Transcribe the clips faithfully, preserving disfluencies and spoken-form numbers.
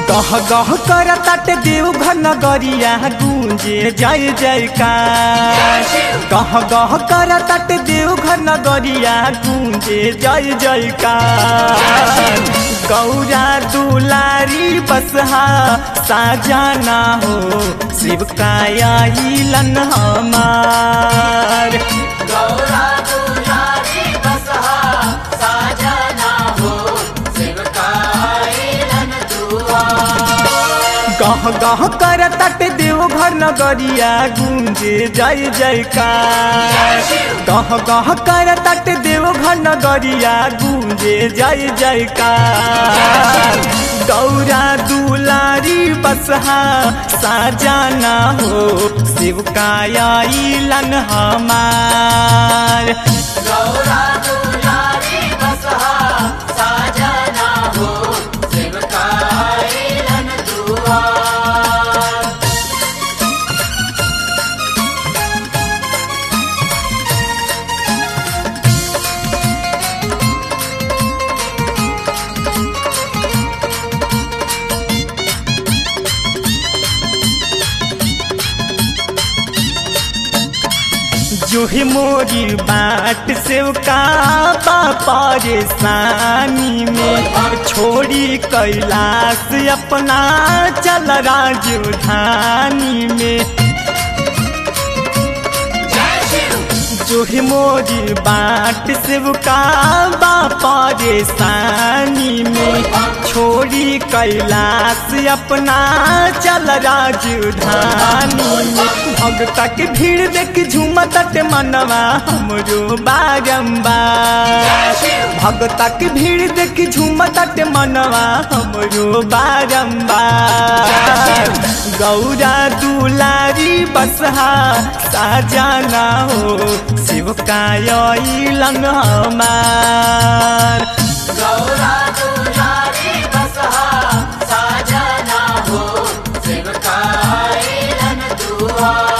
गह गह कर तट देवघर नगरिया गूंजे जय जयकार। गह गह कर तट देवघर नगरिया गूंजे जय जयकार। गौरा दुलारी बसहा साजना हो शिव काया हिलन हमार। गौरा दुलारी बसहा साजना हो शिव कायलन दुआर। गह गह कर तट देवघर नगरिया गूंजे जय जयकार। गह गह कर तट देवघर नगरिया गूंजे जय जयकार। गौरा दुलारी बसहा साजना हो शिव काया हिलन हमार। गौरा दुलारी बसहा साजना हो शिव कायलन दुआर। जो ही मोरी बाट से का परेशानी में छोड़ी कैलाश अपना चल राजधानी में। जो ही मोरी बाट से का परेशानी में छोड़ी कैलाश अपना चल राजधानी में। भगता के भीड़ देख झूमत मनवा हमरो बारंबार। भगता के भीड़ देख झूमत मनवा हमरो बारंबार। गौरा दुलारी बसहा साजना हो शिव काया हिलन हमार। गौरा दुलारी बसहा साजना हो शिव कायलन दुआर।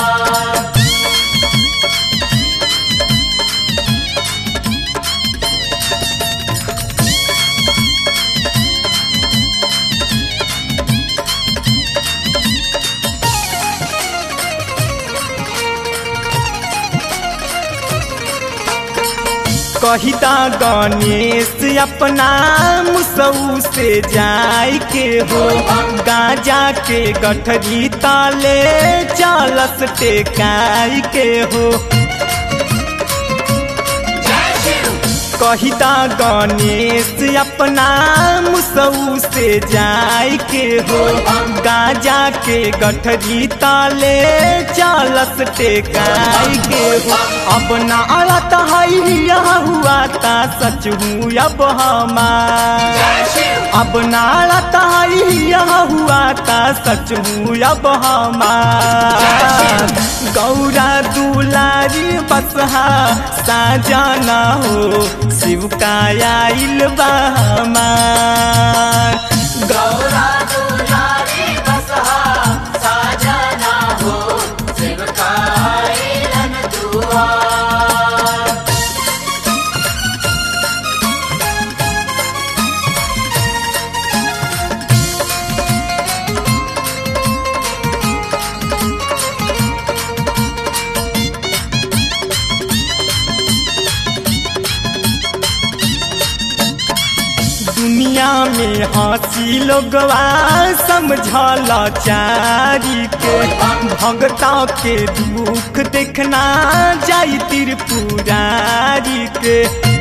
कहिता गणेश अपना मुसऊ से जाय के हो गाजा के गठरी ताले चालस टेकाई के हो। कहिता गणेश अपना मुसऊ से जाय के हो गाजा के गठरी ताले चालस टेकाई के हो। अब ना अलत है यहाँ हुआ ता सच हूँ अब हमार। अब ना अलत है यहाँ हुआ ता सच हूँ अब हमार। गौरा दुलारी बसहा साजना हो शिव काया हिलन हमार। गौरा दुलारी बसहा साजना हो शिव कायलन दुआर। दुनिया में हंसी लोगवा समझल चारी के भगता के दुख देखना जाई त्रिपुरारी के।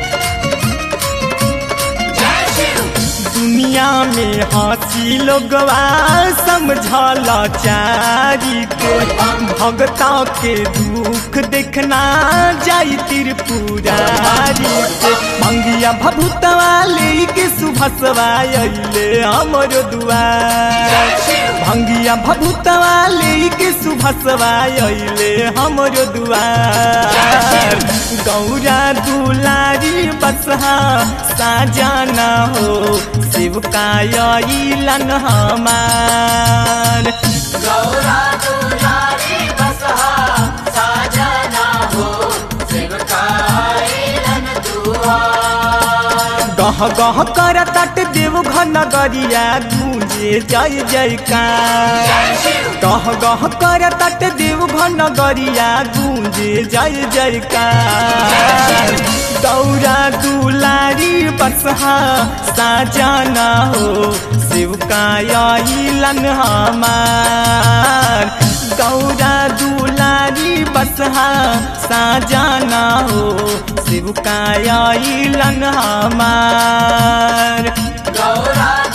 दुनिया में हंसी लोगवा समझल चारी के भगता के दुख देखना जाई त्रिपुरारी के। मंगिया भभूतवा लेके सुभसवा अइले हमर दुआर। भंगिया भभूतवा लेके सुभसवा अइले हमर दुआर। गौरा दुलारी बसहा साजना हो शिव काया हिलन हमार। गौरा दुलारी बसहा साजना हो शिव कायलन दुआर। गह गह कर तट देवघर नगरिया गूंजे गूंजे जय जयकार गह गह कर तट देव घन गरिया गूंजे जय जयकार गौरा दुलारी बसहा साजना हो शिव का आइलन हमार गौरा दुलारी बसहा साजना हो शिव का आइलन हमार गौरा